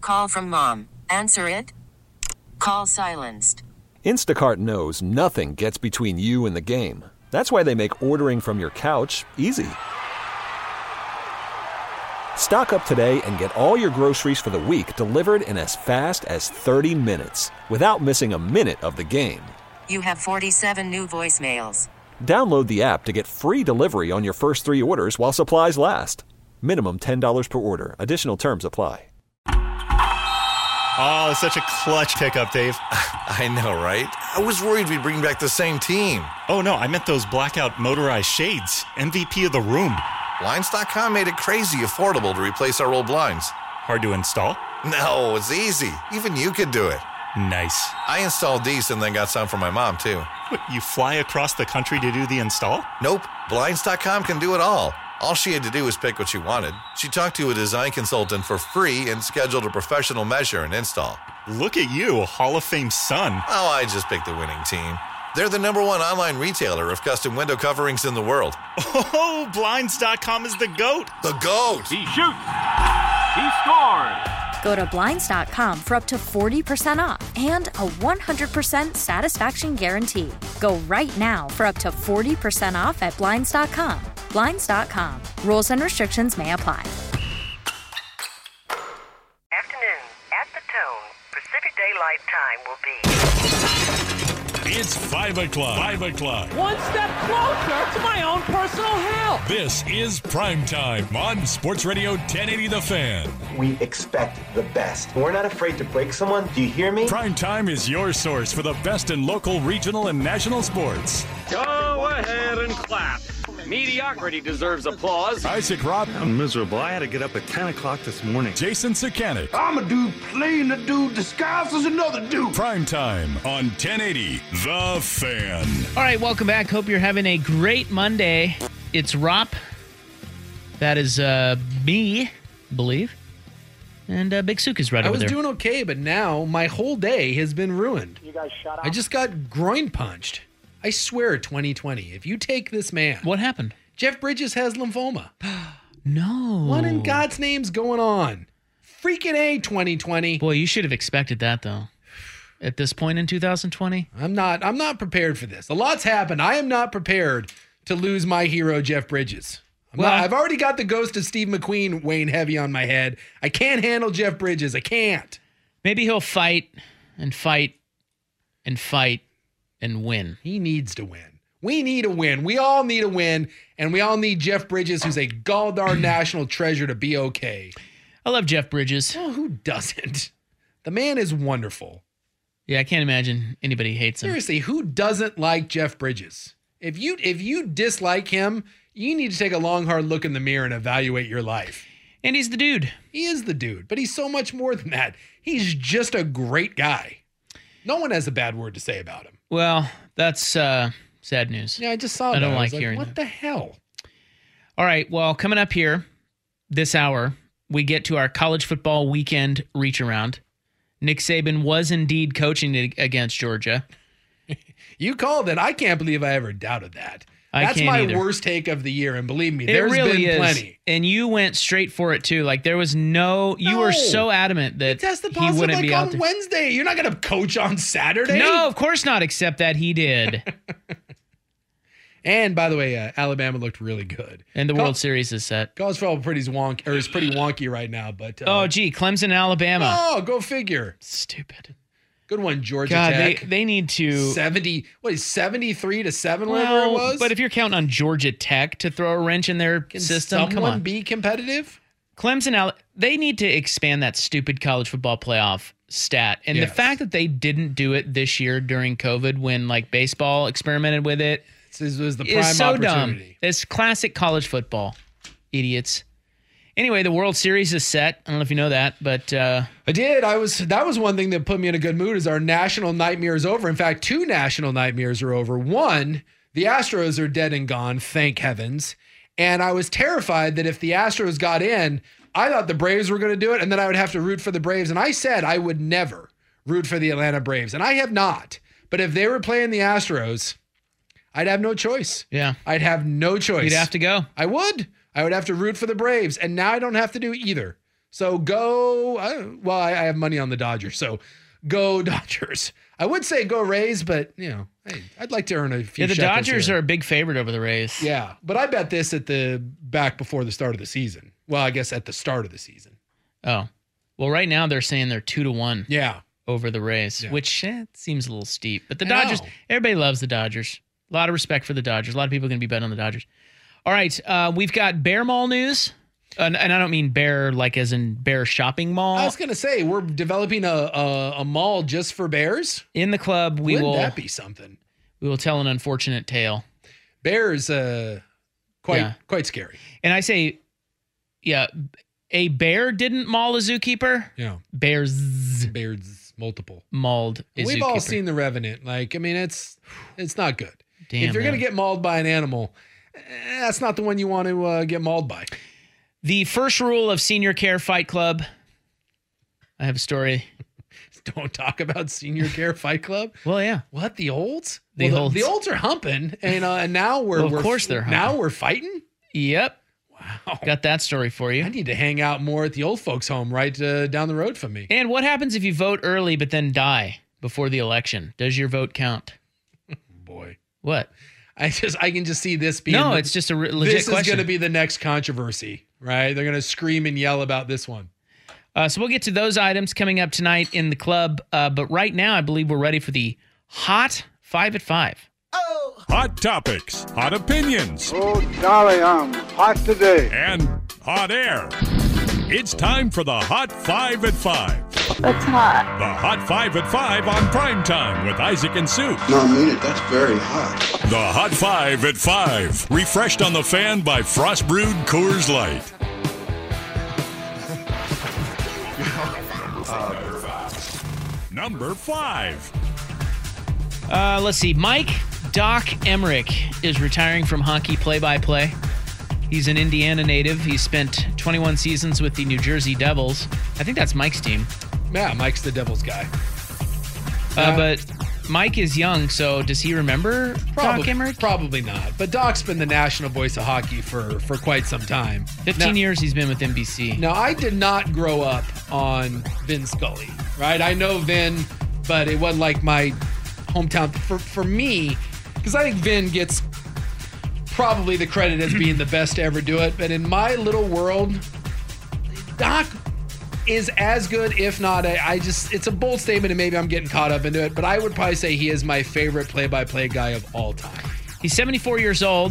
call from mom. Answer it. Call silenced. Instacart knows nothing gets between you and the game. That's why they make ordering from your couch easy. Stock up today and get all your groceries for the week delivered in as fast as 30 minutes without missing a minute of the game. You have 47 new voicemails. Download the app to get free delivery on your first 3 orders while supplies last. Minimum $10 per order. Additional terms apply. Oh, such a clutch pickup, Dave. I know, right? I was worried we'd bring back the same team. Oh, no, I meant those blackout motorized shades. MVP of the room. Blinds.com made it crazy affordable to replace our old blinds. Hard to install? No, it's easy. Even you could do it. Nice. I installed these and then got some for my mom, too. What, you fly across the country to do the install? Nope. Blinds.com can do it all. All she had to do was pick what she wanted. She talked to a design consultant for free and scheduled a professional measure and install. Look at you, Hall of Fame son. Oh, I just picked the winning team. They're the #1 online retailer of custom window coverings in the world. Oh, Blinds.com is the GOAT. The GOAT. He shoots. He scores. Go to Blinds.com for up to 40% off and a 100% satisfaction guarantee. Go right now for up to 40% off at Blinds.com. Blinds.com. Rules and restrictions may apply. Afternoon. At the tone, Pacific Daylight Time will be... It's 5 o'clock. 5 o'clock. One step closer to my own personal hell. This is Prime Time on Sports Radio 1080 The Fan. We expect the best. We're not afraid to break someone. Do you hear me? Prime Time is your source for the best in local, regional, and national sports. Go ahead and clap. Mediocrity deserves applause. Isaac Robb. I'm miserable. I had to get up at 10 o'clock this morning. Jason Sakanik. I'm a dude playing a dude disguised as another dude. Prime Time on 1080 The Fan. All right, welcome back. Hope you're having a great Monday. It's Rob. That is me, I believe. And Big Sook is right over there. I was doing okay, but now my whole day has been ruined. You guys shut up. I just got groin punched. I swear, 2020, if you take this man. What happened? Jeff Bridges has lymphoma. No. What in God's name's going on? Freaking A, 2020. Boy, you should have expected that, though. At this point in 2020? I'm not prepared for this. A lot's happened. I am not prepared to lose my hero, Jeff Bridges. I've already got the ghost of Steve McQueen weighing heavy on my head. I can't handle Jeff Bridges. I can't. Maybe he'll fight and fight and fight and win. He needs to win. We need a win. We all need a win, and we all need Jeff Bridges, who's a gall-darn national treasure, to be okay. I love Jeff Bridges. Oh, who doesn't? The man is wonderful. Yeah, I can't imagine anybody hates him. Seriously, who doesn't like Jeff Bridges? If you dislike him, you need to take a long, hard look in the mirror and evaluate your life. And he's the dude. He is the dude, but he's so much more than that. He's just a great guy. No one has a bad word to say about him. Well, that's sad news. Yeah, I just saw that. I don't like hearing what that. The hell? All right, well, coming up here this hour, we get to our college football weekend reach around. Nick Saban was indeed coaching against Georgia. You called it. I can't believe I ever doubted that. That's my worst take of the year, and believe me, there's really been plenty. And you went straight for it too. Like there was you were so adamant that he wouldn't be out there. Wednesday. You're not going to coach on Saturday. No, of course not. Except that he did. And by the way, Alabama looked really good. And the World Series is set. College football is pretty wonky right now, but Clemson, Alabama. Oh, go figure. Stupid. Good one, Georgia God, Tech. They need to 73-7, whatever it was. But if you're counting on Georgia Tech to throw a wrench in their system, come on. Someone be competitive? Clemson, they need to expand that stupid college football playoff stat. And the fact that they didn't do it this year during COVID when like baseball experimented with it, this was the prime is so opportunity. Dumb. It's classic college football. Idiots. Anyway, the World Series is set. I don't know if you know that, but I did. That was one thing that put me in a good mood. Is our national nightmare is over. In fact, 2 national nightmares are over. One, the Astros are dead and gone, thank heavens. And I was terrified that if the Astros got in, I thought the Braves were going to do it, and then I would have to root for the Braves. And I said I would never root for the Atlanta Braves, and I have not. But if they were playing the Astros, I'd have no choice. Yeah, I'd have no choice. You'd have to go. I would have to root for the Braves, and now I don't have to do either. So go. I have money on the Dodgers. So go Dodgers. I would say go Rays, but hey, I'd like to earn a few. Yeah, the shekels Dodgers here. are a big favorite over the Rays. Yeah, but I bet this back before the start of the season. Well, I guess at the start of the season. Oh, well, right now they're saying they're 2-1. Yeah, over the Rays, yeah. Which seems a little steep. But the Dodgers, everybody loves the Dodgers. A lot of respect for the Dodgers. A lot of people are going to be betting on the Dodgers. All right, we've got Bear Mall news. And I don't mean bear like as in bear shopping mall. I was going to say, we're developing a mall just for bears. In the club, Wouldn't that be something? We will tell an unfortunate tale. Bears, quite scary. And I say, a bear didn't maul a zookeeper. Yeah. Bears multiple. Mauled a We've zookeeper. all seen The Revenant. it's not good. Damn, if you're going to get mauled by an animal, that's not the one you want to get mauled by. The first rule of Senior Care Fight Club. I have a story. Don't talk about Senior Care Fight Club. Well, yeah. What, the olds? The olds are humping, and now of course they're humping. Now we're fighting. Yep. Wow. Got that story for you. I need to hang out more at the old folks' home right down the road from me. And what happens if you vote early but then die before the election? Does your vote count? Boy, what? I can just see this being. No, it's just a legit question. This is going to be the next controversy, right? They're going to scream and yell about this one. So we'll get to those items coming up tonight in the club. But right now, I believe we're ready for the Hot 5 at 5. Oh. Hot topics, hot opinions. Oh, golly, I'm hot today. And hot air. It's time for the Hot 5 at 5. That's hot. The Hot 5 at 5 on Primetime with Isaac and Sue. No, I mean it. That's very hot. The Hot 5 at 5. Refreshed on the fan by Frost Brewed Coors Light. Number 5. Let's see. Mike Doc Emmerich is retiring from hockey play-by-play. He's an Indiana native. He spent 21 seasons with the New Jersey Devils. I think that's Mike's team. Yeah, Mike's the Devils guy. But Mike is young, so does he remember Doc Emmerich? Probably not. But Doc's been the national voice of hockey for quite some time. 15 years he's been with NBC. Now, I did not grow up on Vin Scully, right? I know Vin, but it wasn't like my hometown. For me, because I think Vin gets probably the credit as being the best to ever do it. But in my little world, Doc is as good, if not, it's a bold statement and maybe I'm getting caught up into it, but I would probably say he is my favorite play-by-play guy of all time. He's 74 years old.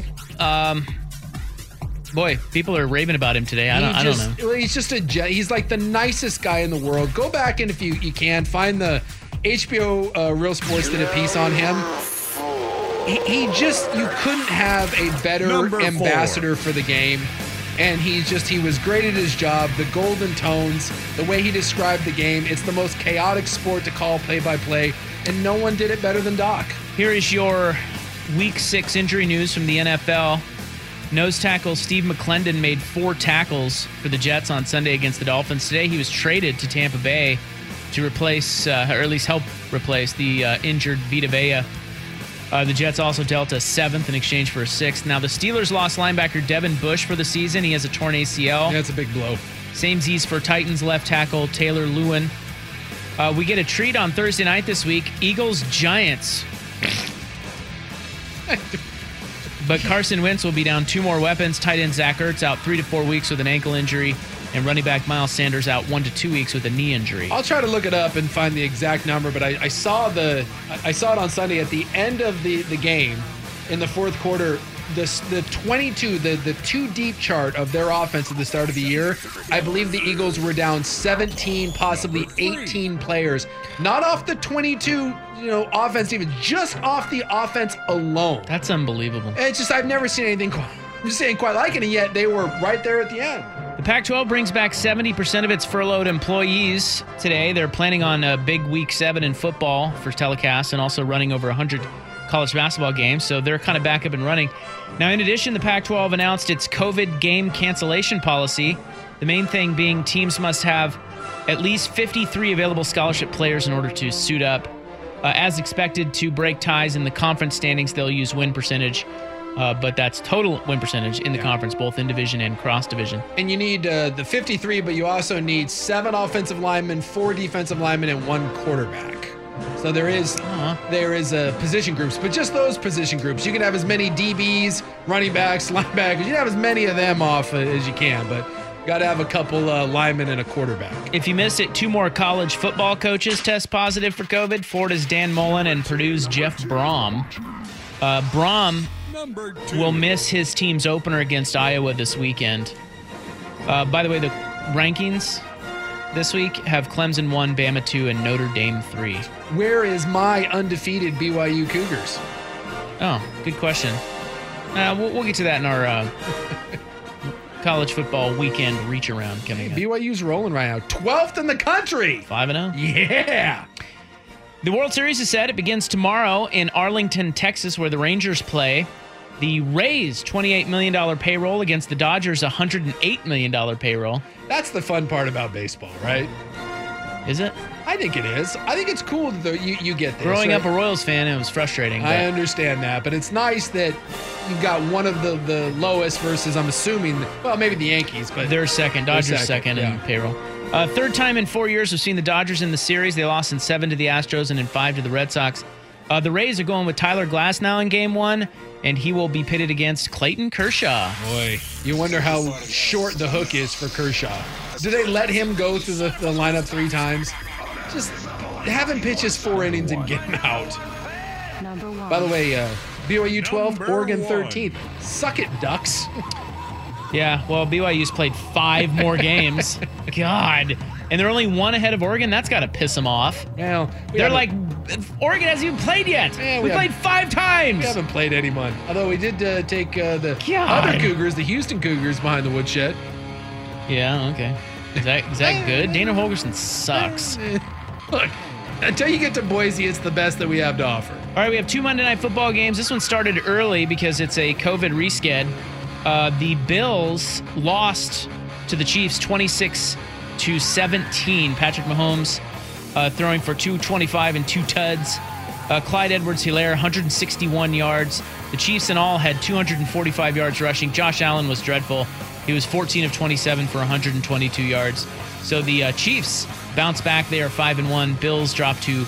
Boy, people are raving about him today. I don't know. Well, he's just he's like the nicest guy in the world. Go back and if you can, find the HBO Real Sports did a piece on him. He you couldn't have a better ambassador for the game. And he was great at his job. The golden tones, the way he described the game. It's the most chaotic sport to call play-by-play, and no one did it better than Doc. Here is your Week 6 injury news from the NFL. Nose tackle Steve McClendon made 4 tackles for the Jets on Sunday against the Dolphins. Today he was traded to Tampa Bay to replace, or at least help replace, the injured Vita Vea. The Jets also dealt a 7th in exchange for a 6th. Now, the Steelers lost linebacker Devin Bush for the season. He has a torn ACL. That's a big blow. Samesies for Titans left tackle Taylor Lewin. We get a treat on Thursday night this week. Eagles-Giants. But Carson Wentz will be down 2 more weapons. Tight end Zach Ertz out 3 to 4 weeks with an ankle injury. And running back Miles Sanders out 1 to 2 weeks with a knee injury. I'll try to look it up and find the exact number, but I saw it on Sunday at the end of the game in the fourth quarter. The 22, the 2 deep chart of their offense at the start of the year. I believe the Eagles were down 17, possibly 18 players, not off the 22, offense, even just off the offense alone. That's unbelievable. It's just I've never seen anything quite like it, and yet they were right there at the end. The Pac-12 brings back 70% of its furloughed employees today. They're planning on a big Week 7 in football for telecast and also running over 100 college basketball games, so they're kind of back up and running. Now, in addition, the Pac-12 announced its COVID game cancellation policy, the main thing being teams must have at least 53 available scholarship players in order to suit up. As expected, to break ties in the conference standings, they'll use win percentage But that's total win percentage in the conference, both in division and cross division. And you need the 53, but you also need 7 offensive linemen, 4 defensive linemen, and 1 quarterback. So there is position groups, but just those position groups. You can have as many DBs, running backs, linebackers. You can have as many of them off as you can, but got to have a couple linemen and a quarterback. If you missed it, 2 more college football coaches test positive for COVID. Florida's Dan Mullen and Purdue's Jeff Brom. Brom will miss his team's opener against Iowa this weekend. By the way, the rankings this week have Clemson 1, Bama 2, and Notre Dame 3. Where is my undefeated BYU Cougars? Oh, good question. We'll get to that in our college football weekend reach around coming up. BYU's rolling right now. 12th in the country. 5-0. Yeah. The World Series is set. It begins tomorrow in Arlington, Texas, where the Rangers play. The Rays' $28 million payroll against the Dodgers' $108 million payroll. That's the fun part about baseball, right? Is it? I think it is. I think it's cool that you get this. Growing up a Royals fan, it was frustrating. I understand that, but it's nice that you've got one of the lowest versus, I'm assuming, well, maybe the Yankees, but they're second. Dodgers second in payroll. Third time in 4 years we've seen the Dodgers in the series. They lost in 7 to the Astros and in 5 to the Red Sox. The Rays are going with Tyler Glasnow in Game 1, and he will be pitted against Clayton Kershaw. Boy, you wonder how short the hook is for Kershaw. Do they let him go through the lineup 3 times? Just have him pitch his 4 innings and get him out. By the way, BYU 12th, Oregon 13th. Suck it, Ducks. Yeah, well, BYU's played 5 more games. God. And they're only 1 ahead of Oregon? That's got to piss them off. Well, they're like, Oregon hasn't even played yet. We played 5 times. We haven't played anyone. Although we did take the other Cougars, the Houston Cougars, behind the woodshed. Yeah, okay. Is that good? Dana Holgerson sucks. Look, until you get to Boise, it's the best that we have to offer. All right, we have 2 Monday Night Football games. This one started early because it's a COVID resched. The Bills lost to the Chiefs 26-17. Patrick Mahomes throwing for 225 and 2 tuds. Clyde Edwards-Helaire, 161 yards. The Chiefs in all had 245 yards rushing. Josh Allen was dreadful. He was 14 of 27 for 122 yards. So the Chiefs bounce back. They are 5-1. Bills drop to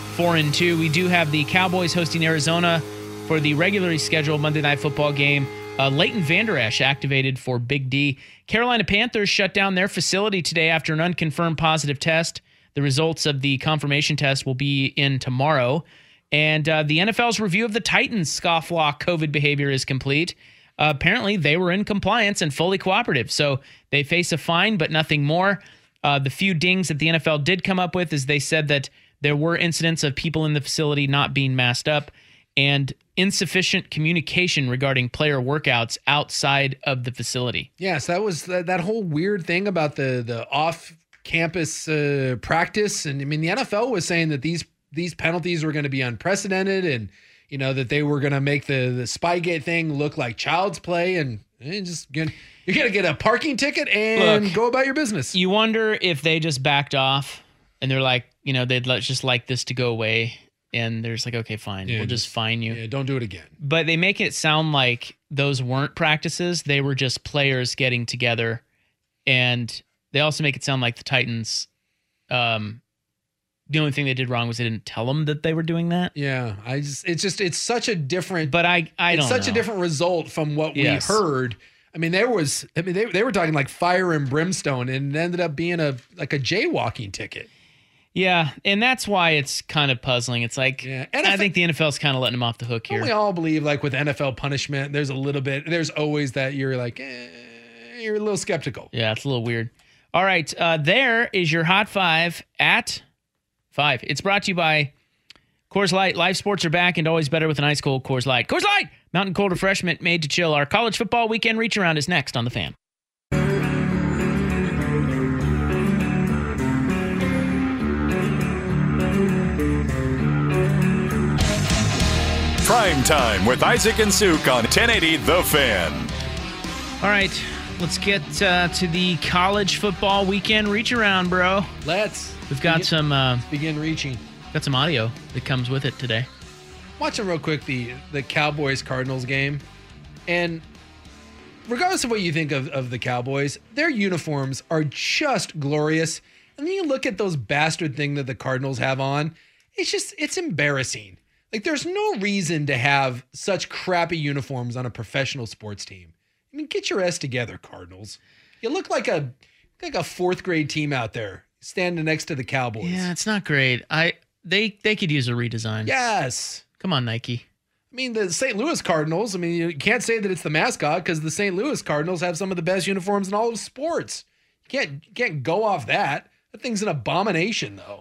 4-2. We do have the Cowboys hosting Arizona for the regularly scheduled Monday Night Football game. Leighton Vander Esch activated for Big D. Carolina Panthers shut down their facility today after an unconfirmed positive test. The results of the confirmation test will be in tomorrow. And the NFL's review of the Titans' scofflaw COVID behavior is complete. Apparently, they were in compliance and fully cooperative. So they face a fine, but nothing more. The few dings that the NFL did come up with is they said that there were incidents of people in the facility not being masked up and insufficient communication regarding player workouts outside of the facility. Yes, that was that whole weird thing about the off-campus practice. And I mean, the NFL was saying that these penalties were going to be unprecedented and, you know, that they were going to make the Spygate thing look like child's play. And you're going to get a parking ticket and go about your business. You wonder if they just backed off and they're like, you know, they'd just like this to go away. And they're just like, okay, fine, we'll just fine you. Yeah, don't do it again. But they make it sound like those weren't practices. They were just players getting together. And they also make it sound like the Titans, the only thing they did wrong was they didn't tell them that they were doing that. Yeah, it's such a different. But it's such a different result from what we heard. I mean, they were talking like fire and brimstone, and it ended up being a jaywalking ticket. Yeah, and that's why it's kind of puzzling. It's like, I think the NFL's kind of letting them off the hook here. We all believe, like with NFL punishment, there's always that you're like, you're a little skeptical. Yeah, it's a little weird. All right, there is your Hot 5 at 5. It's brought to you by Coors Light. Live sports are back and always better with an ice cold Coors Light. Coors Light, mountain cold refreshment made to chill. Our college football weekend reach around is next on The Fan. Prime Time with Isaac and Suk on 1080 The Fan. All right, let's get to the college football weekend reach around, bro. We've got let's begin reaching. Got some audio that comes with it today. Watching real quick the Cowboys-Cardinals game. And regardless of what you think of the Cowboys, their uniforms are just glorious. And then you look at those bastard thing that the Cardinals have on. It's embarrassing. Like, there's no reason to have such crappy uniforms on a professional sports team. I mean, get your ass together, Cardinals. You look like a fourth grade team out there standing next to the Cowboys. Yeah, it's not great. They could use a redesign. Yes. Come on, Nike. I mean, the St. Louis Cardinals, I mean, you can't say that it's the mascot because the St. Louis Cardinals have some of the best uniforms in all of sports. You can't go off that. That thing's an abomination, though.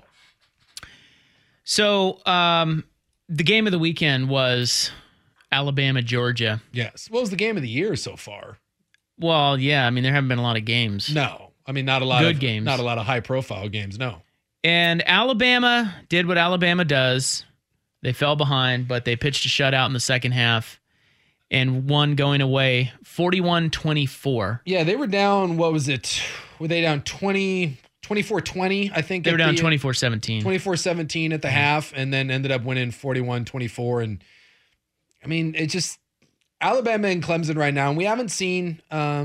So, the game of the weekend was Alabama, Georgia. Yes. What was the game of the year so far? Well, yeah. I mean, there haven't been a lot of games. No. I mean, not a lot of games. Not a lot of high-profile games, no. And Alabama did what Alabama does. They fell behind, but they pitched a shutout in the second half and won going away 41-24. Yeah, they were down, what was it? Were they down 24-20, I think? They were down 24-17. 24-17 at the half, and then ended up winning 41-24. And, I mean, it just Alabama and Clemson right now, and we haven't seen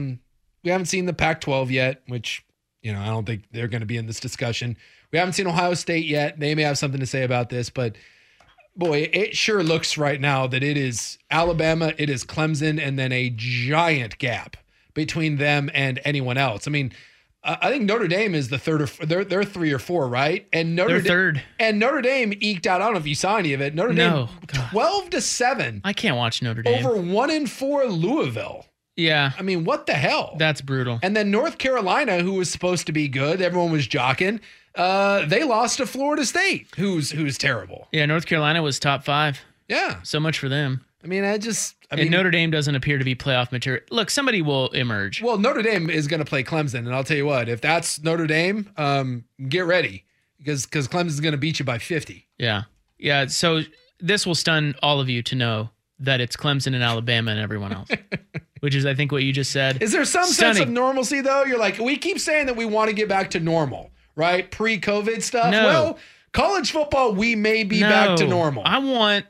the Pac-12 yet, which, I don't think they're going to be in this discussion. We haven't seen Ohio State yet. They may have something to say about this, but boy, it sure looks right now that it is Alabama, it is Clemson, and then a giant gap between them and anyone else. I mean, I think Notre Dame is the third, they're 3 or 4, right? And they're third. And Notre Dame eked out. I don't know if you saw any of it. Notre Dame 12-7. I can't watch Notre Dame. Over 1-4 Louisville. Yeah. I mean, what the hell? That's brutal. And then North Carolina, who was supposed to be good, everyone was jockeying. They lost to Florida State, who's terrible. Yeah, North Carolina was top 5. Yeah. So much for them. I mean, and Notre Dame doesn't appear to be playoff material. Look, somebody will emerge. Well, Notre Dame is going to play Clemson, and I'll tell you what, if that's Notre Dame, get ready because Clemson's going to beat you by 50. Yeah. Yeah, so this will stun all of you to know that it's Clemson and Alabama and everyone else, which is, I think, what you just said. Is there some sense of normalcy, though? You're like, we keep saying that we want to get back to normal, right? Pre-COVID stuff. No. Well, college football, we may be back to normal. I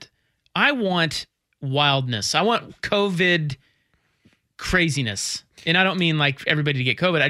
want wildness. I want COVID craziness. And I don't mean like everybody to get COVID.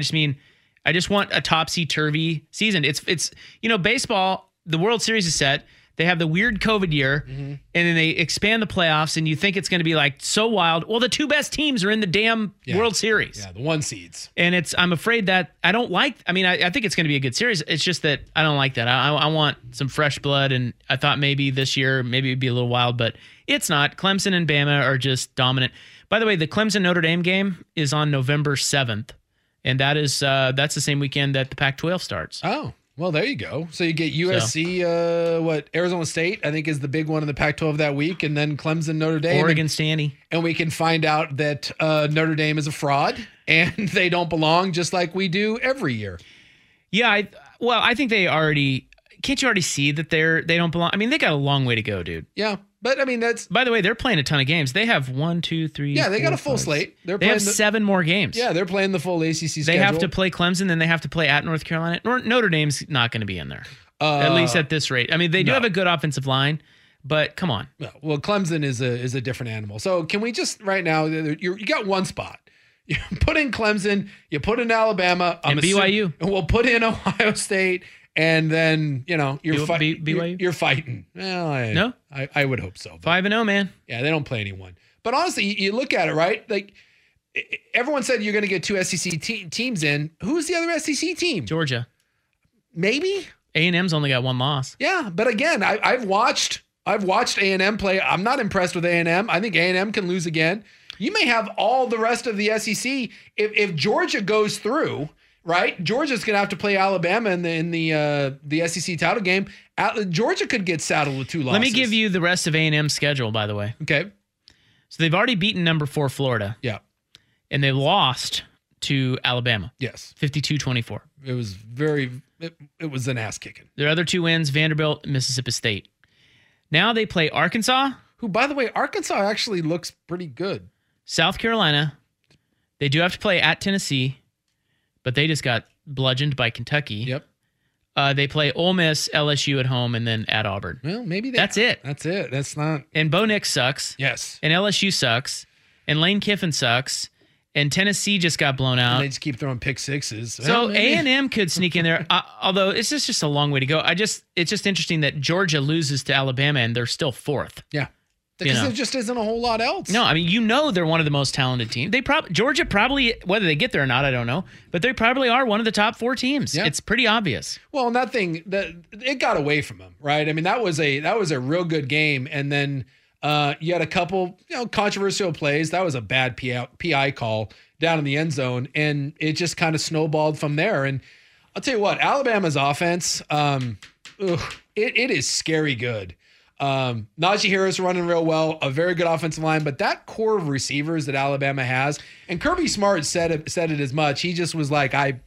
I just want a topsy-turvy season. It's baseball, the World Series is set. They have the weird COVID year, and then they expand the playoffs, and you think it's going to be like so wild. Well, the 2 best teams are in the damn World Series. Yeah, the 1 seeds. And I'm afraid that I think it's going to be a good series. It's just that I don't like that. I want some fresh blood, and I thought maybe this year, maybe it'd be a little wild, but it's not. Clemson and Bama are just dominant. By the way, the Clemson-Notre Dame game is on November 7th, and that's the same weekend that the Pac-12 starts. Oh. Well, there you go. So you get USC, Arizona State, I think is the big one in the Pac-12 that week, and then Clemson, Notre Dame. Oregon Stanny. And we can find out that Notre Dame is a fraud, and they don't belong just like we do every year. Yeah, I think they already – can't you already see that they don't belong? I mean, they got a long way to go, dude. Yeah, but I mean that's – By the way, they're playing a ton of games. They have 1, 2, 3 Yeah, they 4, got a full 5. slate. They have 7 more games. Yeah, they're playing the full ACC schedule. They have to play Clemson, then they have to play at North Carolina. Notre Dame's not going to be in there, at least at this rate. I mean, they do have a good offensive line, but come on. No, well, Clemson is a different animal. So can we just right now? You got one spot. You put in Clemson. You put in Alabama. And BYU. And we'll put in Ohio State. And then, you're fighting. BYU? You're fighting. Well, no? I would hope so. 5-0, man. Yeah, they don't play anyone. But honestly, you look at it, right? Like, everyone said you're going to get 2 SEC teams in. Who's the other SEC team? Georgia. Maybe? A&M's only got 1 loss. Yeah, but again, I've watched A&M play. I'm not impressed with A&M. I think A&M can lose again. You may have all the rest of the SEC. If Georgia goes through... Right, Georgia's going to have to play Alabama in the SEC title game. Georgia could get saddled with 2 losses. Let me give you the rest of A&M's schedule, by the way. Okay. So they've already beaten number 4 Florida. Yeah. And they lost to Alabama. Yes. 52-24. It was it was an ass kicking. Their other 2 wins, Vanderbilt and Mississippi State. Now they play Arkansas. Who, by the way, Arkansas actually looks pretty good. South Carolina. They do have to play at Tennessee. But they just got bludgeoned by Kentucky. Yep. They play Ole Miss, LSU at home, and then at Auburn. Well, maybe that's it. That's it. That's not. And Bo Nix sucks. Yes. And LSU sucks. and Lane Kiffin sucks, and Tennessee just got blown out. And they just keep throwing pick sixes. So A&M could sneak in there, although it's just a long way to go. It's just interesting that Georgia loses to Alabama and they're still fourth. Yeah. Because there just isn't a whole lot else. No, I mean, they're one of the most talented teams. Georgia probably, whether they get there or not, I don't know, but they probably are one of the top 4 teams. Yeah. It's pretty obvious. Well, and it got away from them, right? I mean, that was a real good game, and then you had a couple, controversial plays. That was a bad PI call down in the end zone, and it just kind of snowballed from there. And I'll tell you what, Alabama's offense, it is scary good. Najee Harris running real well, a very good offensive line, but that core of receivers that Alabama has, and Kirby Smart said it as much. He just was like, I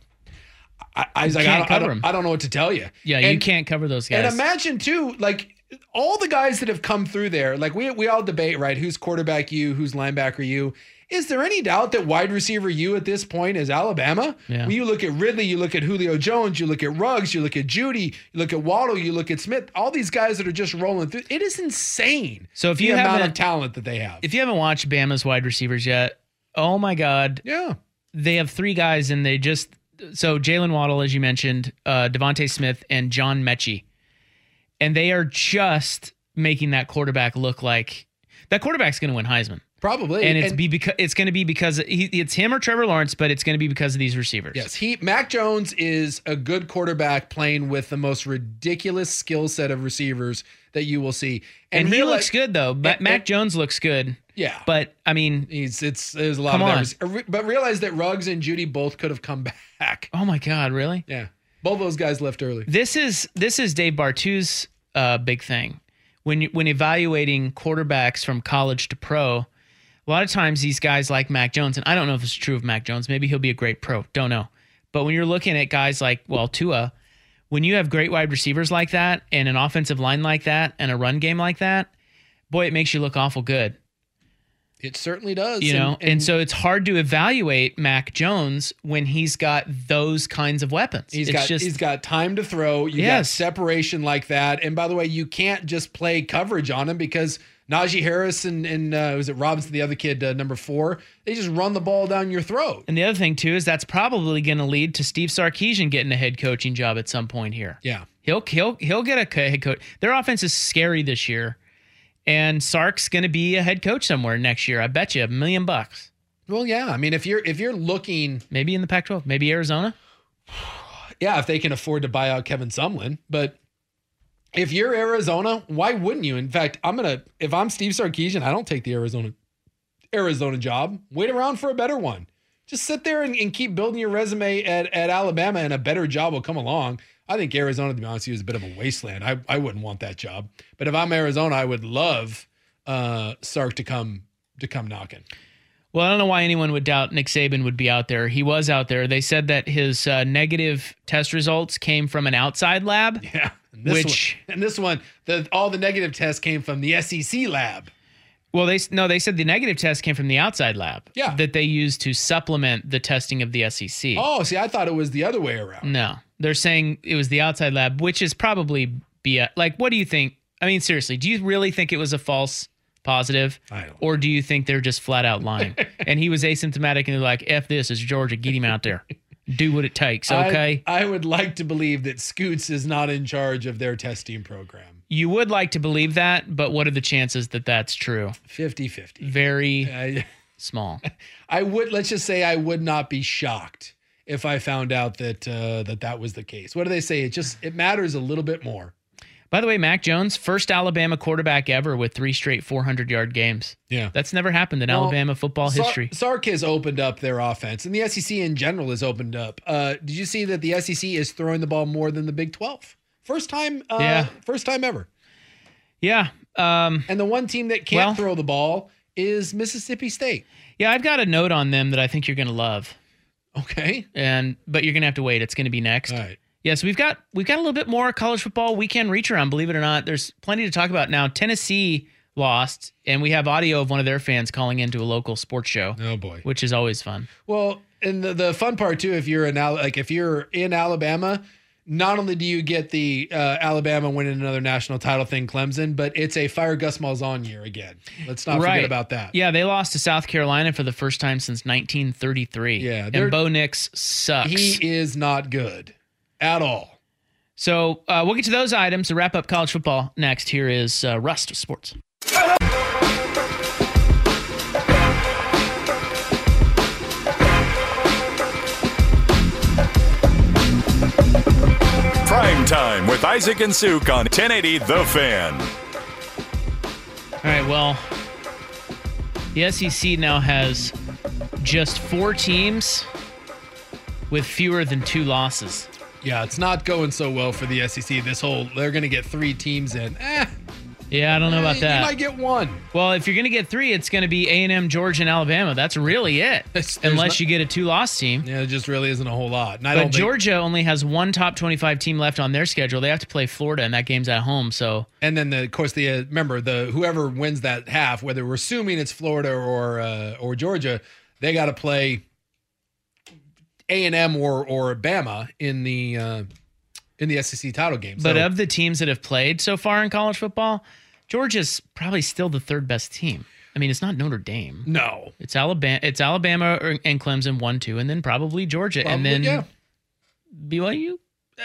don't know what to tell you. Yeah, you can't cover those guys. And imagine too, like all the guys that have come through there, like we all debate, right? Who's quarterback you, who's linebacker you? Is there any doubt that wide receiver you at this point is Alabama? Yeah. When you look at Ridley, you look at Julio Jones, you look at Ruggs, you look at Judy, you look at Waddle, you look at Smith, all these guys that are just rolling through. It is insane. So if the you amount of talent that they have. If you haven't watched Bama's wide receivers yet, oh my God. Yeah. They have 3 guys and so Jalen Waddle, as you mentioned, Devontae Smith and John Mechie. And they are just making that quarterback look like that quarterback's going to win Heisman. Probably. And it's going to be because it's him or Trevor Lawrence, but it's going to be because of these receivers. Yes. Mac Jones is a good quarterback playing with the most ridiculous skill set of receivers that you will see. And he looks good though. Mac Jones looks good. Yeah. But I mean, there's a lot of that. But realize that Ruggs and Judy both could have come back. Oh my God, really? Yeah. Both those guys left early. This is Dave Bartu's big thing. When evaluating quarterbacks from college to pro, a lot of times these guys like Mac Jones, and I don't know if it's true of Mac Jones. Maybe he'll be a great pro. Don't know. But when you're looking at guys like, Tua, when you have great wide receivers like that and an offensive line like that and a run game like that, boy, it makes you look awful good. It certainly does. And so it's hard to evaluate Mac Jones when he's got those kinds of weapons. He's got time to throw. You got separation like that. And by the way, you can't just play coverage on him because Najee Harris and was it Robinson, the other kid, number 4? They just run the ball down your throat. And the other thing too is that's probably going to lead to Steve Sarkisian getting a head coaching job at some point here. Yeah, he'll get a head coach. Their offense is scary this year, and Sark's going to be a head coach somewhere next year. I bet you $1 million. Well, yeah. I mean, if you're looking, maybe in the Pac-12, maybe Arizona. Yeah, if they can afford to buy out Kevin Sumlin, but. If you're Arizona, why wouldn't you? In fact, if I'm Steve Sarkisian, I don't take the Arizona job. Wait around for a better one. Just sit there and keep building your resume at Alabama, and a better job will come along. I think Arizona, to be honest with you, is a bit of a wasteland. I wouldn't want that job. But if I'm Arizona, I would love Sark to come knocking. Well, I don't know why anyone would doubt Nick Saban would be out there. He was out there. They said that his negative test results came from an outside lab. Yeah. This one, all the negative tests came from the SEC lab. Well, they said the negative test came from the outside lab. Yeah. That they used to supplement the testing of the SEC. Oh, see, I thought it was the other way around. No, they're saying it was the outside lab, which is probably like, what do you think? I mean, seriously, do you really think it was a false positive? I don't. Or do you think they're just flat out lying? And he was asymptomatic and they're like, F this, is Georgia, get him out there. Do what it takes, okay? I would like to believe that Scoots is not in charge of their testing program. You would like to believe that, but what are the chances that that's true? 50-50. Very small. Let's just say I would not be shocked if I found out that that was the case. What do they say? It matters a little bit more. By the way, Mac Jones, first Alabama quarterback ever with 3 straight 400-yard games. Yeah. That's never happened in Alabama football history. Sark has opened up their offense, and the SEC in general has opened up. Did you see that the SEC is throwing the ball more than the Big 12? First time ever. Yeah. And the one team that can't throw the ball is Mississippi State. Yeah, I've got a note on them that I think you're going to love. Okay. But you're going to have to wait. It's going to be next. All right. Yeah, so we've got a little bit more college football weekend reach around, believe it or not. There's plenty to talk about now. Tennessee lost, and we have audio of one of their fans calling into a local sports show. Oh boy. Which is always fun. Well, and the fun part too, if you're in Alabama, not only do you get the Alabama winning another national title thing, Clemson, but it's a fire Gus Malzahn year again. Let's not forget about that. Yeah, they lost to South Carolina for the first time since 1933. Yeah, and Bo Nix sucks. He is not good at all. So we'll get to those items to wrap up college football next. Here is Rust Sports. Prime Time with Isaac and Suk on 1080 The Fan. All right, well, the SEC now has just 4 teams with fewer than 2 losses. Yeah, it's not going so well for the SEC. They're going to get 3 teams in. Yeah, I don't know about that. You might get 1. Well, if you're going to get 3, it's going to be A&M, Georgia, and Alabama. That's really it. Unless you get a 2-loss team. Yeah, it just really isn't a whole lot. And but Georgia only has 1 top 25 team left on their schedule. They have to play Florida, and that game's at home. So, and then remember whoever wins that half, whether we're assuming it's Florida or Georgia, they got to play A&M or Bama in the SEC title game. But of the teams that have played so far in college football, Georgia's probably still the 3rd best team. I mean, it's not Notre Dame. No. It's Alabama and Clemson 1-2, and then probably Georgia, and then BYU.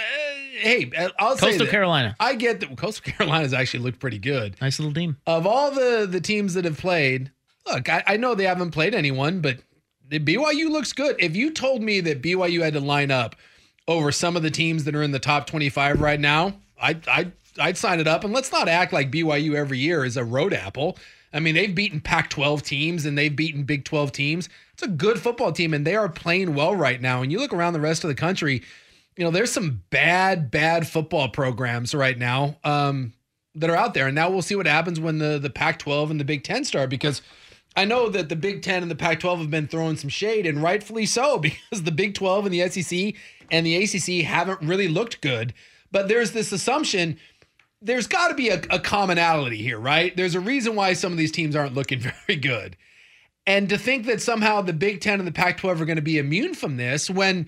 Hey, I'll say Coastal Carolina. I get that Coastal Carolina's actually looked pretty good. Nice little team. Of all the teams that have played, look, I know they haven't played anyone, but the BYU looks good. If you told me that BYU had to line up over some of the teams that are in the top 25 right now, I'd sign it up. And let's not act like BYU every year is a road apple. I mean, they've beaten Pac-12 teams and they've beaten Big 12 teams. It's a good football team, and they are playing well right now. And you look around the rest of the country, there's some bad football programs right now that are out there. And now we'll see what happens when the Pac-12 and the Big 10 start, because I know that the Big 10 and the Pac-12 have been throwing some shade, and rightfully so, because the Big 12 and the SEC and the ACC haven't really looked good. But there's this assumption there's got to be a commonality here, right? There's a reason why some of these teams aren't looking very good. And to think that somehow the Big 10 and the Pac-12 are going to be immune from this when,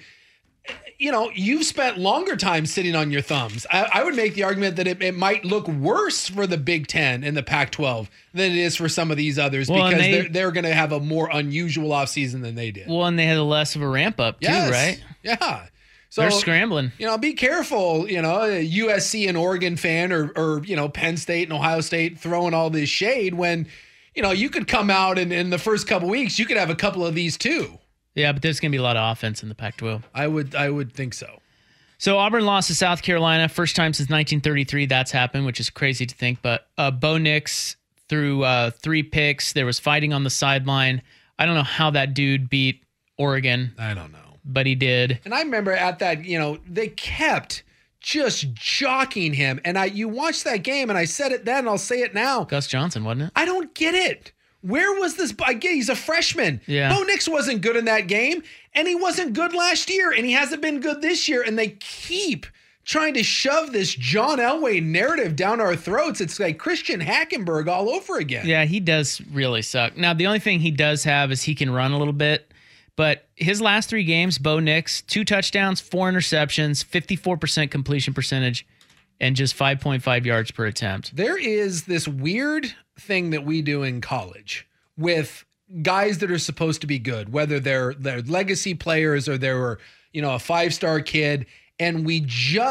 you've spent longer time sitting on your thumbs. I would make the argument that it might look worse for the Big 10 and the Pac-12 than it is for some of these others, because they're going to have a more unusual offseason than they did. Well, and they had less of a ramp up too, right? Yeah. So they're scrambling. Be careful, a USC and Oregon fan or Penn State and Ohio State throwing all this shade when, you could come out and in the first couple weeks, you could have a couple of these too. Yeah, but there's going to be a lot of offense in the Pac-12. I would think so. So Auburn lost to South Carolina, first time since 1933 that's happened, which is crazy to think. But Bo Nix threw 3 picks. There was fighting on the sideline. I don't know how that dude beat Oregon. I don't know. But he did. And I remember at that, they kept just jockeying him. And you watched that game, and I said it then, I'll say it now. Gus Johnson, wasn't it? I don't get it. Where was this? Again, he's a freshman. Yeah. Bo Nix wasn't good in that game, and he wasn't good last year, and he hasn't been good this year. And they keep trying to shove this John Elway narrative down our throats. It's like Christian Hackenberg all over again. Yeah, he does really suck. Now, the only thing he does have is he can run a little bit. But his last 3 games, Bo Nix, 2 touchdowns, 4 interceptions, 54% completion percentage, and just 5.5 yards per attempt. There is this weird thing that we do in college with guys that are supposed to be good, whether they're legacy players or they were, a 5-star kid, and we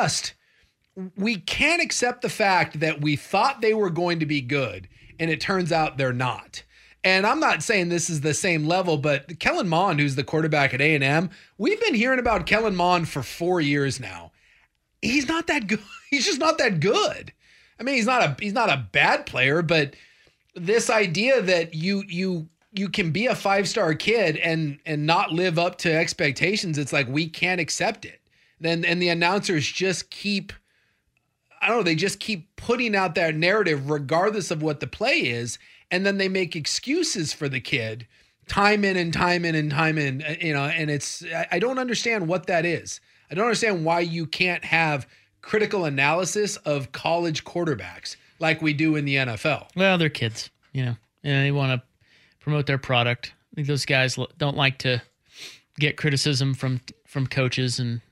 can't accept the fact that we thought they were going to be good, and it turns out they're not. And I'm not saying this is the same level, but Kellen Mond, who's the quarterback at A&M, we've been hearing about Kellen Mond for 4 years now. He's not that good. He's just not that good. I mean, he's not a bad player, but this idea that you can be a 5-star kid and not live up to expectations, it's like we can't accept it. And the announcers just keep, they just keep putting out that narrative regardless of what the play is. And then they make excuses for the kid time in and time in and time in, and I don't understand what that is. I don't understand why you can't have critical analysis of college quarterbacks like we do in the NFL. Well, they're kids, and they want to promote their product. I think those guys don't like to get criticism from coaches, and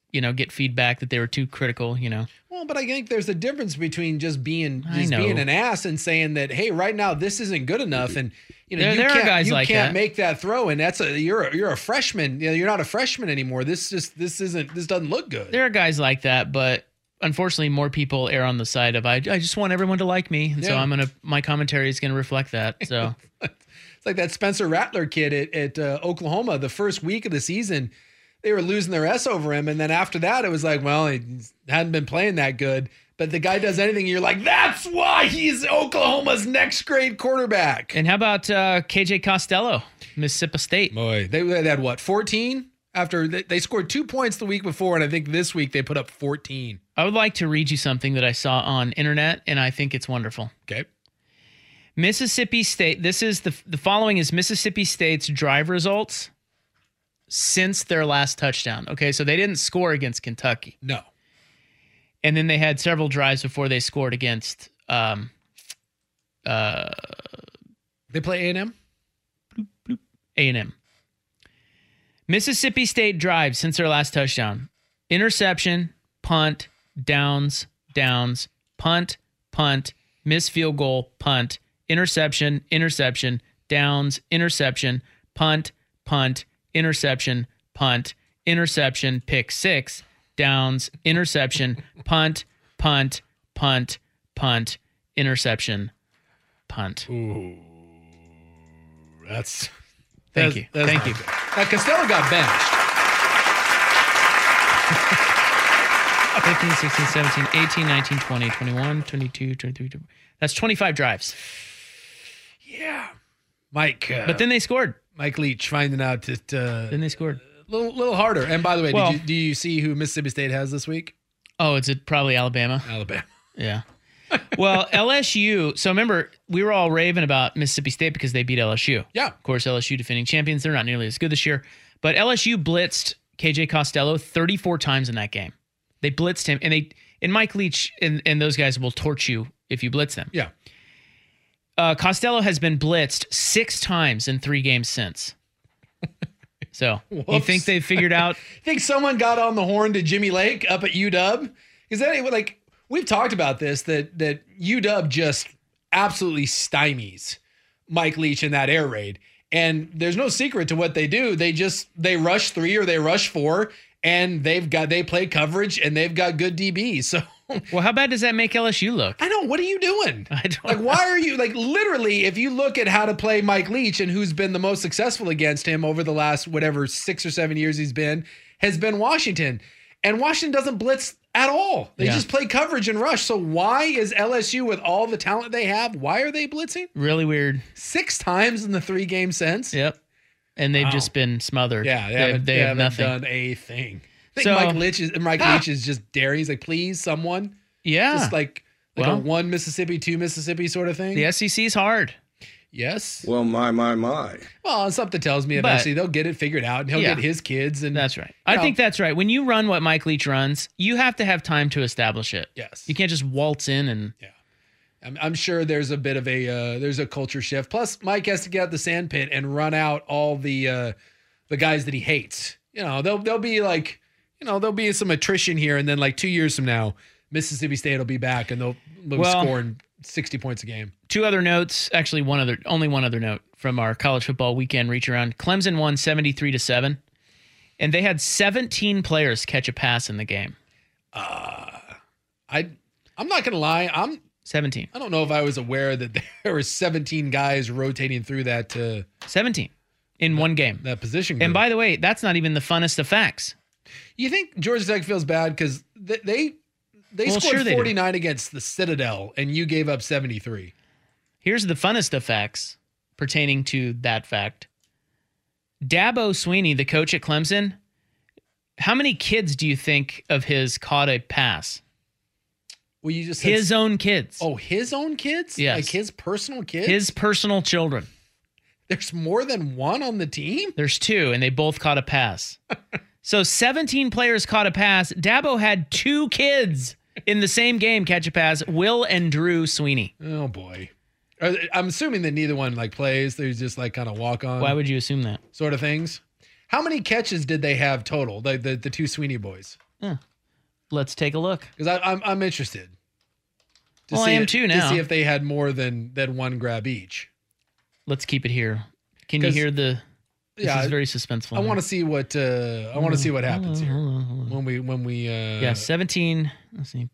get feedback that they were too critical, Well, but I think there's a difference between just being an ass and saying that, hey, right now this isn't good enough, and there are guys like can't that. make that throw, and you're a freshman. You're not a freshman anymore. This doesn't look good. There are guys like that, but unfortunately, more people err on the side of I just want everyone to like me, and so my commentary is gonna reflect that. So it's like that Spencer Rattler kid at Oklahoma. The first week of the season, they were losing their S over him, and then after that, it was like, well, he hadn't been playing that good. But the guy does anything, you're like, that's why he's Oklahoma's next grade quarterback. And how about KJ Costello, Mississippi State? Boy, they had what, 14? After they scored 2 points the week before, and I think this week they put up 14. I would like to read you something that I saw on internet, and I think it's wonderful. Okay. Mississippi State, this is the following is Mississippi State's drive results since their last touchdown. Okay, so they didn't score against Kentucky. No. And then they had several drives before they scored against they play A&M? A&M. Mississippi State drives since their last touchdown. Interception, punt, downs, punt, missed field goal, punt, interception, downs, interception, punt, interception, punt, interception, pick six, downs, interception, punt, interception, punt. Ooh, Thank you. Thank you. Costello got benched. 15, 16, 17, 18, 19, 20, 21, 22, 23. That's 25 drives. Yeah. Mike. But then they scored. Mike Leach finding out that. Then they scored. Little harder. And by the way, do you see who Mississippi State has this week? Oh, is it probably Alabama? Alabama. Yeah. Well, LSU. So remember, we were all raving about Mississippi State because they beat LSU. Yeah. Of course, LSU defending champions. They're not nearly as good this year. But LSU blitzed KJ Costello 34 times in that game. They blitzed him, and Mike Leach and those guys will torch you if you blitz them. Yeah. Costello has been blitzed 6 times in 3 games since. So you think they've figured out? Think someone got on the horn to Jimmy Lake up at UW? Is that like we've talked about this that UW just absolutely stymies Mike Leach in that air raid, and there's no secret to what they do. They rush 3 or they rush 4, and they play coverage and they've got good DBs. So. Well, how bad does that make LSU look? I know. What are you doing? I don't know. Why are you literally, if you look at how to play Mike Leach and who's been the most successful against him over the last, 6 or 7 years has been Washington. And Washington doesn't blitz at all. They just play coverage and rush. So why is LSU, with all the talent they have, why are they blitzing? Really weird. 6 times in the 3 game since. Yep. And they've just been smothered. Yeah, they haven't nothing. done a thing. I think Mike Leach is just daring. He's like, please, someone. Yeah. Just like a 1 Mississippi, 2 Mississippi sort of thing. The SEC's hard. Yes. Well, my. Well, something tells me eventually they'll get it figured out, and he'll get his kids. And that's right. I think that's right. When you run what Mike Leach runs, you have to have time to establish it. Yes. You can't just waltz in and. Yeah. I'm sure there's a bit of there's a culture shift. Plus, Mike has to get out the sand pit and run out all the guys that he hates. They'll be like, there'll be some attrition here, and then 2 years from now, Mississippi State will be back, and they'll be scoring 60 points a game. 2 other notes, actually only one other note from our college football weekend reach around. Clemson won 73-7, and they had 17 players catch a pass in the game. I'm not gonna lie, 17. I don't know if I was aware that there were 17 guys rotating through that. 17 in one game. That position group. And by the way, that's not even the funnest of facts. You think Georgia Tech feels bad because they scored 49 against the Citadel, and you gave up 73. Here's the funnest of facts pertaining to that fact. Dabo Swinney, the coach at Clemson, how many kids do you think of his caught a pass? Well, you just his own kids. Oh, his own kids? Yes. Like his personal kids? His personal children. There's more than one on the team? There's 2, and they both caught a pass. So 17 players caught a pass. Dabo had 2 kids in the same game catch a pass, Will and Drew Swinney. Oh, boy. I'm assuming that neither one plays. They just kind of walk on. Why would you assume that? Sort of things. How many catches did they have total, the 2 Swinney boys? Let's take a look. Because I'm interested. Well, I am too now. To see if they had more than one grab each. Let's keep it here. Can you hear the? This is very suspenseful. I want to see what happens here when we 17. Let's see.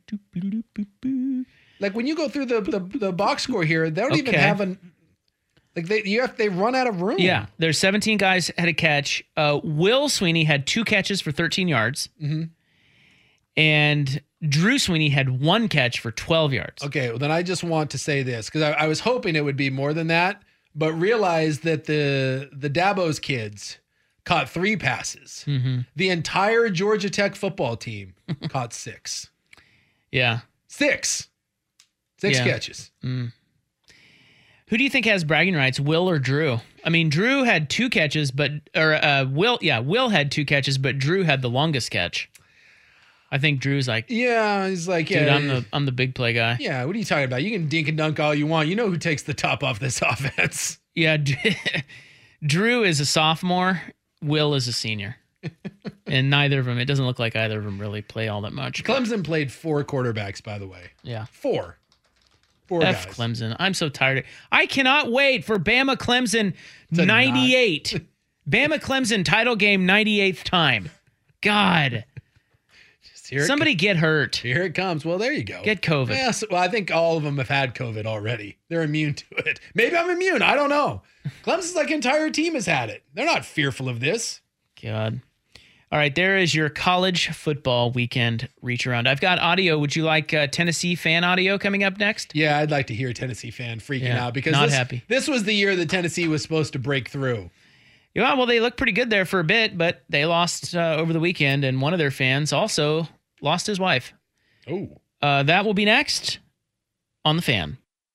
Like when you go through the box score here, they don't even have they run out of room. Yeah, there's 17 guys had a catch. Will Sweeney had 2 catches for 13 yards. Mm-hmm. And Drew Sweeney had 1 catch for 12 yards. Okay, well, then I just want to say this because I was hoping it would be more than that, but realized that the Dabo's kids caught 3 passes. Mm-hmm. The entire Georgia Tech football team caught 6. Yeah. 6 catches. Mm. Who do you think has bragging rights, Will or Drew? I mean, Drew had 2 catches, Will had 2 catches, but Drew had the longest catch. I think Drew's like, he's like, dude, I'm the big play guy. Yeah, what are you talking about? You can dink and dunk all you want. You know who takes the top off this offense. Yeah, Drew is a sophomore. Will is a senior. And neither of them, it doesn't look like either of them really play all that much. Clemson played 4 quarterbacks, by the way. Yeah. 4 F guys. Clemson. I'm so tired. I cannot wait for Bama Clemson 98. Bama Clemson title game 98th time. God. Somebody get hurt. Here it comes. Well, there you go. Get COVID. Yes. Well, I think all of them have had COVID already. They're immune to it. Maybe I'm immune. I don't know. Clemson's like entire team has had it. They're not fearful of this. God. All right. There is your college football weekend reach around. I've got audio. Would you like Tennessee fan audio coming up next? Yeah, I'd like to hear Tennessee fan freaking out because happy. This was the year that Tennessee was supposed to break through. Yeah, well, they looked pretty good there for a bit, but they lost over the weekend, and one of their fans also lost his wife. Oh. That will be next on The Fan.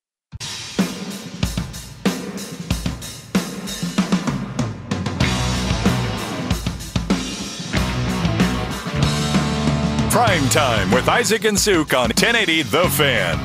Prime Time with Isaac and Suk on 1080 The Fan.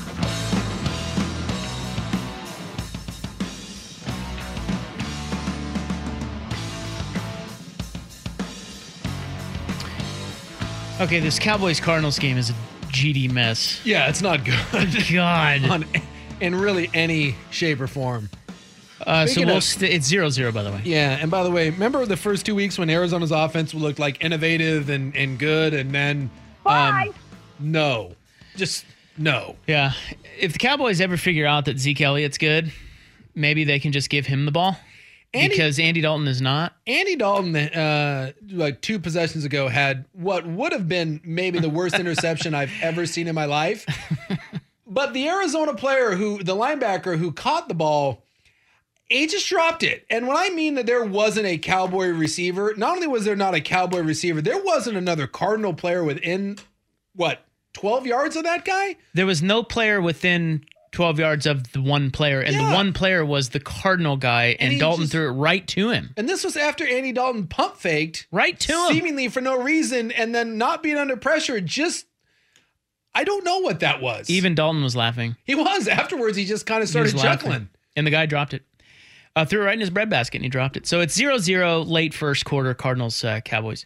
Okay, this Cowboys-Cardinals game is a GD mess. Yeah, it's not good. God. In really any shape or form. It's 0-0, by the way. Yeah, and by the way, remember the first 2 weeks when Arizona's offense looked like innovative and good, and then no. Just no. Yeah. If the Cowboys ever figure out that Zeke Elliott's good, maybe they can just give him the ball. Because Andy Dalton is not. Andy Dalton, like 2 possessions ago, had what would have been maybe the worst interception I've ever seen in my life. But the Arizona player the linebacker who caught the ball, he just dropped it. And when I mean that there wasn't a Cowboy receiver, not only was there not a Cowboy receiver, there wasn't another Cardinal player within, 12 yards of that guy? There was no player within 12 yards of the one player, and the one player was the Cardinal guy, and Dalton threw it right to him. And this was after Andy Dalton pump faked. Right to him. Seemingly for no reason, and then not being under pressure, I don't know what that was. Even Dalton was laughing. He was. Afterwards, he just kind of started chuckling. And the guy dropped it. Threw it right in his breadbasket, and he dropped it. So it's 0-0 late first quarter, Cardinals, Cowboys.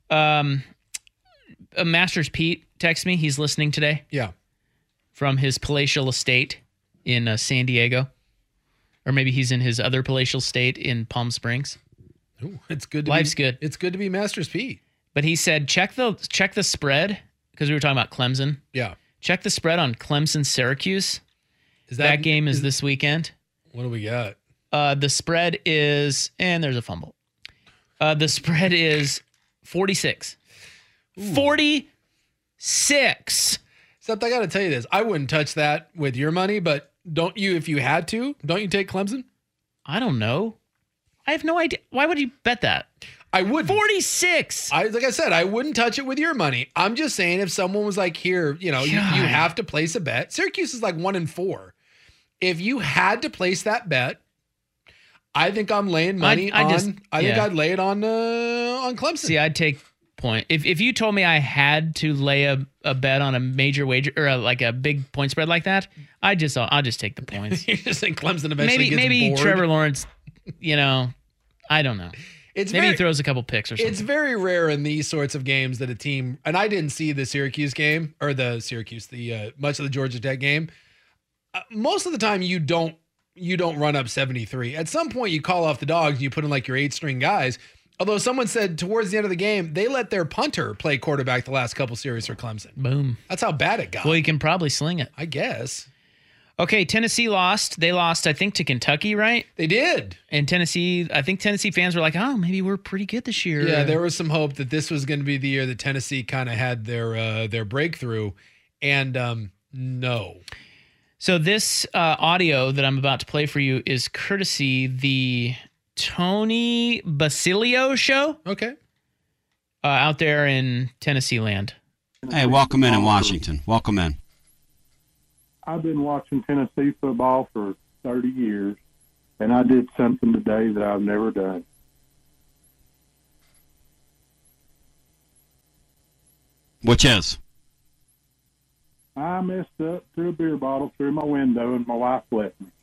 Masters Pete texted me. He's listening today. Yeah. From his palatial estate in San Diego. Or maybe he's in his other palatial estate in Palm Springs. Ooh, it's good. Life's good. It's good to be Masters Pete. But he said, check the spread, because we were talking about Clemson. Yeah. Check the spread on Clemson-Syracuse. That game is this weekend. What do we got? The spread is, and there's a fumble. The spread is 46. Ooh. 46. Except I got to tell you this. I wouldn't touch that with your money, but don't you, if you had to, don't you take Clemson? I don't know. I have no idea. Why would you bet that? I would. 46. Like I said, I wouldn't touch it with your money. I'm just saying if someone was like, here, you have to place a bet. Syracuse is like 1-4. If you had to place that bet, I think I'm laying money I think I'd lay it on Clemson. See, I'd take point. If you told me I had to lay a bet on a major wager or like a big point spread like that, I'll just take the points. You just think Clemson eventually gets maybe bored. Trevor Lawrence, I don't know. Maybe he throws a couple picks or something. It's very rare in these sorts of games that a team, and I didn't see the Syracuse game or much of the Georgia Tech game. Most of the time you don't run up 73. At some point you call off the dogs and you put in like your 8-string guys. Although someone said towards the end of the game, they let their punter play quarterback the last couple series for Clemson. Boom. That's how bad it got. Well, he can probably sling it. I guess. Okay, Tennessee lost. They lost, I think, to Kentucky, right? They did. And I think Tennessee fans were like, oh, maybe we're pretty good this year. Yeah, there was some hope that this was going to be the year that Tennessee kind of had their breakthrough. And no. So this audio that I'm about to play for you is courtesy the Tony Basilio show. Okay. Out there in Tennessee land. Hey, welcome in Washington. Welcome in. I've been watching Tennessee football for 30 years, and I did something today that I've never done. Which is? I messed up, threw a beer bottle through my window, and my wife left me.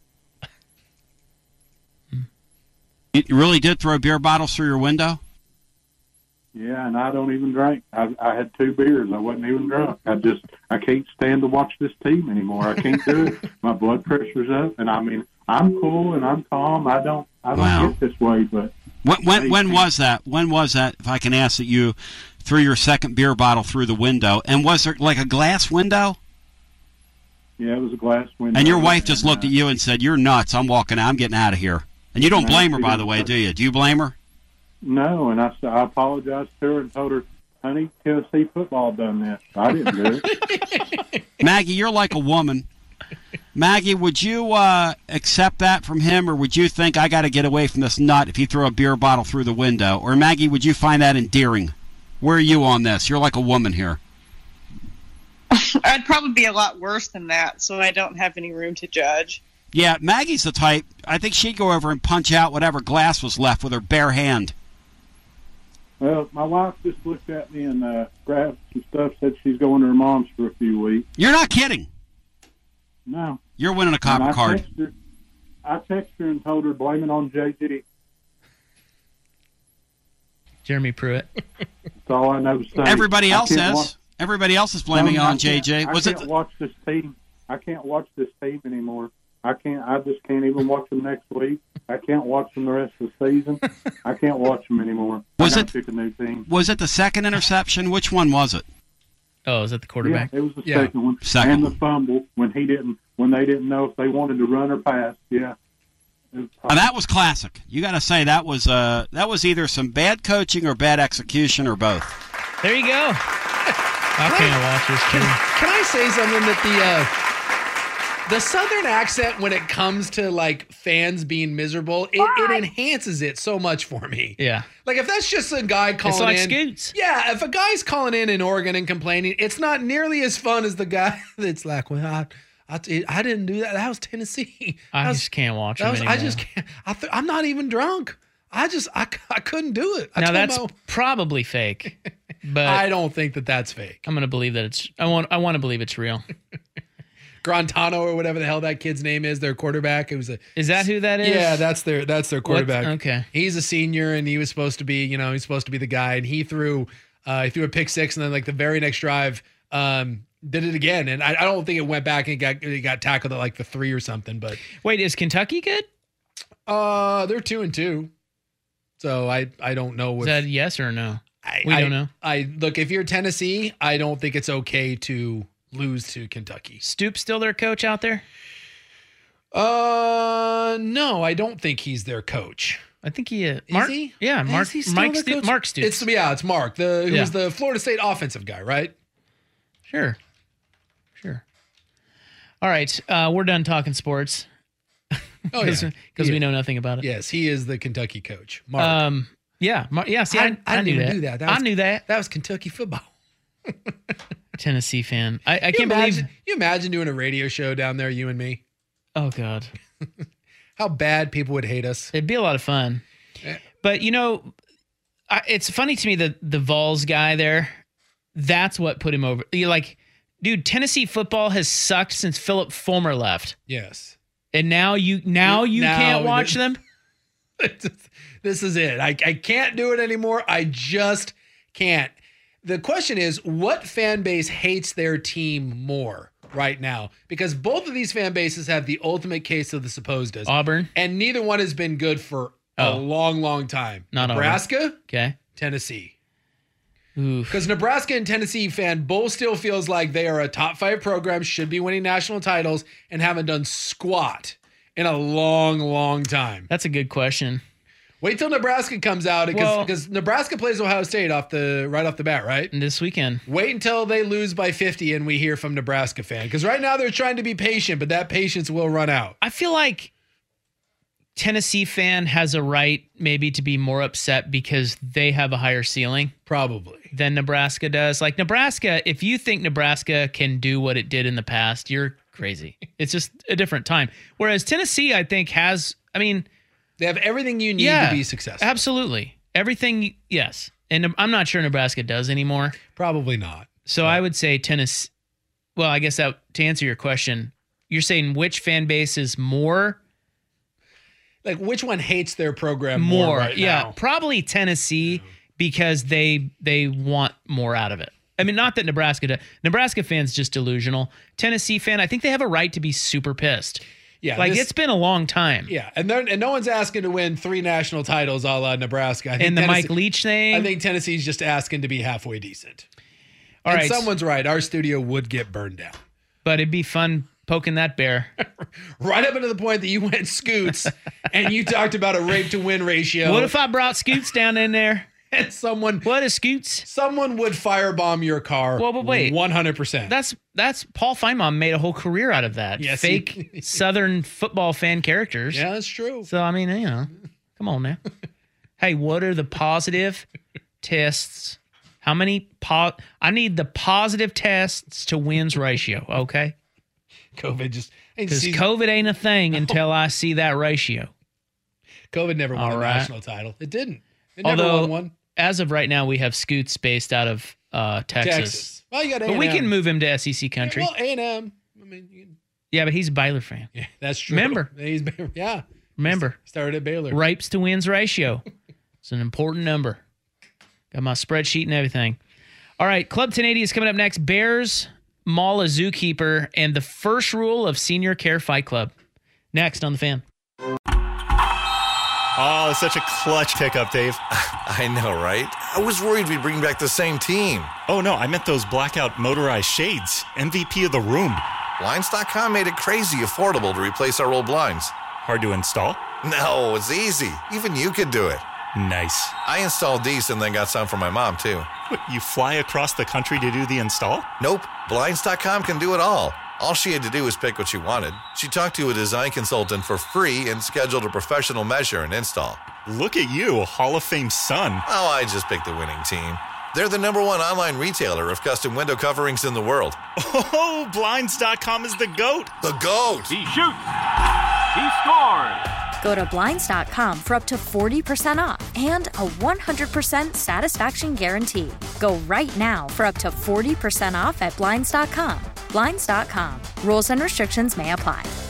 You really did throw beer bottles through your window? Yeah, and I don't even drink. I had 2 beers. I wasn't even drunk. I can't stand to watch this team anymore. I can't do it. My blood pressure's up, and I mean, I'm cool and I'm calm. I don't get this way, but when was that? When was that? If I can ask, that you threw your second beer bottle through the window, and was there like a glass window? Yeah, it was a glass window. And your wife just looked at you and said, "You're nuts. I'm walking out. I'm getting out of here." And you don't blame her, by the way, do you? Do you blame her? No, and I apologized to her and told her, honey, Tennessee football done this. I didn't do it. Maggie, you're like a woman. Maggie, would you accept that from him, or would you think I got to get away from this nut if he threw a beer bottle through the window? Or Maggie, would you find that endearing? Where are you on this? You're like a woman here. I'd probably be a lot worse than that, so I don't have any room to judge. Yeah, Maggie's the type, I think she'd go over and punch out whatever glass was left with her bare hand. Well, my wife just looked at me and grabbed some stuff, said she's going to her mom's for a few weeks. You're not kidding? No. You're winning a copper card. I texted her and told her, blame it on JG. Jeremy Pruitt. That's all I know to say. Everybody else says. Everybody else is blaming it on JJ. I can't watch this team. I can't watch this team anymore. I just can't even watch them next week. I can't watch them the rest of the season. I can't watch them anymore. Pick a new team. Was it the second interception? Which one was it? Oh, is that the quarterback? Yeah, it was the second one. And the fumble when they didn't know if they wanted to run or pass. Yeah. That was classic. You got to say that was either some bad coaching or bad execution or both. There you go. I can't watch this team. Can I say something that the Southern accent, when it comes to like fans being miserable, it enhances it so much for me. Yeah. Like if that's just a guy calling in. It's like Scoots. Yeah, if a guy's calling in Oregon and complaining, it's not nearly as fun as the guy that's like, well, I didn't do that. That was Tennessee. I just can't watch them anymore. I just can't. I'm not even drunk. I couldn't do it. Now that's probably fake, but I don't think that that's fake. I'm going to believe that it's. I want to believe it's real. Grantano or whatever the hell that kid's name is, their quarterback. Is that who that is? Yeah, that's their quarterback. Okay. He's a senior and he was supposed to be, he's supposed to be the guy, and he threw a pick six, and then like the very next drive, did it again, and I don't think it went back and he got tackled at like the 3 or something. But wait, is Kentucky good? They're 2-2. So I don't know. Is that yes or no? We don't know. Look, if you're Tennessee, I don't think it's okay to lose to Kentucky. Stoops still their coach out there? No, I don't think he's their coach. I think he is. Is he? Yeah, Mark Stoops. It's Mark, who's the Florida State offensive guy, right? Sure. All right, we're done talking sports. Oh, yeah. Because we know nothing about it. Yes, he is the Kentucky coach, Mark. Yeah. See, I didn't knew even that. do that. I knew that. That was Kentucky football. Tennessee fan. I can't believe. You imagine doing a radio show down there, you and me? Oh, God. How bad people would hate us. It'd be a lot of fun. But, it's funny to me that the Vols guy there, that's what put him over. You're like, dude, Tennessee football has sucked since Philip Fulmer left. Yes. And now you can't watch them? This is it. I can't do it anymore. I just can't. The question is, what fan base hates their team more right now? Because both of these fan bases have the ultimate case of the supposed. Auburn. And neither one has been good for a long, long time. Not Nebraska, Auburn. Okay. Tennessee. Because Nebraska and Tennessee fan both still feels like they are a top 5 program, should be winning national titles, and haven't done squat in a long, long time. That's a good question. Wait till Nebraska comes out, because Nebraska plays Ohio State right off the bat, right? This weekend. Wait until they lose by 50 and we hear from Nebraska fan. Because right now they're trying to be patient, but that patience will run out. I feel like Tennessee fan has a right maybe to be more upset because they have a higher ceiling. Probably. Than Nebraska does. Like Nebraska, if you think Nebraska can do what it did in the past, you're crazy. It's just a different time. Whereas Tennessee, I think, they have everything you need to be successful. Absolutely. Everything, yes. And I'm not sure Nebraska does anymore. Probably not. So I would say Tennessee. Well, I guess to answer your question, you're saying which fan base is more? Like which one hates their program more right now? Probably Tennessee because they want more out of it. I mean, not that Nebraska does. Nebraska fans just delusional. Tennessee fan, I think they have a right to be super pissed. Yeah, it's been a long time. Yeah, and no one's asking to win 3 national titles a la Nebraska. And the Mike Leach thing? I think Tennessee's just asking to be halfway decent. All right. Someone's right. Our studio would get burned down. But it'd be fun poking that bear. Right up into the point that you went Scoots and you talked about a rape to win ratio. What if I brought Scoots down in there? And what is Scoots? Someone would firebomb your car. Well, but wait, 100%. That's Paul Feinbaum made a whole career out of that. Yes, fake Southern football fan characters. Yeah, that's true. So I mean, come on now. Hey, what are the positive tests? How many? I need the positive tests to wins ratio. Okay. COVID because COVID ain't a thing until I see that ratio. COVID never won a national title. It didn't. It never won one. As of right now, we have Scoots based out of Texas. Well, you got A&M. But we can move him to SEC country. Yeah, well, A&M. I mean, yeah, but he's a Baylor fan. Yeah, that's true. Remember? Remember. Started at Baylor. Rapes to wins ratio. It's an important number. Got my spreadsheet and everything. All right, Club 1080 is coming up next. Bears maul a zookeeper and the first rule of Senior Care Fight Club. Next on The Fan. Oh, such a clutch pickup, Dave. I know, right? I was worried we'd bring back the same team. Oh, no, I meant those blackout motorized shades. MVP of the room. Blinds.com made it crazy affordable to replace our old blinds. Hard to install? No, it's easy. Even you could do it. Nice. I installed these and then got some for my mom, too. What, you fly across the country to do the install? Nope. Blinds.com can do it all. All she had to do was pick what she wanted. She talked to a design consultant for free and scheduled a professional measure and install. Look at you, Hall of Fame son. Oh, I just picked the winning team. They're the #1 online retailer of custom window coverings in the world. Oh, Blinds.com is the GOAT. The GOAT. He shoots. He scores. Go to Blinds.com for up to 40% off and a 100% satisfaction guarantee. Go right now for up to 40% off at Blinds.com. Blinds.com. Rules and restrictions may apply.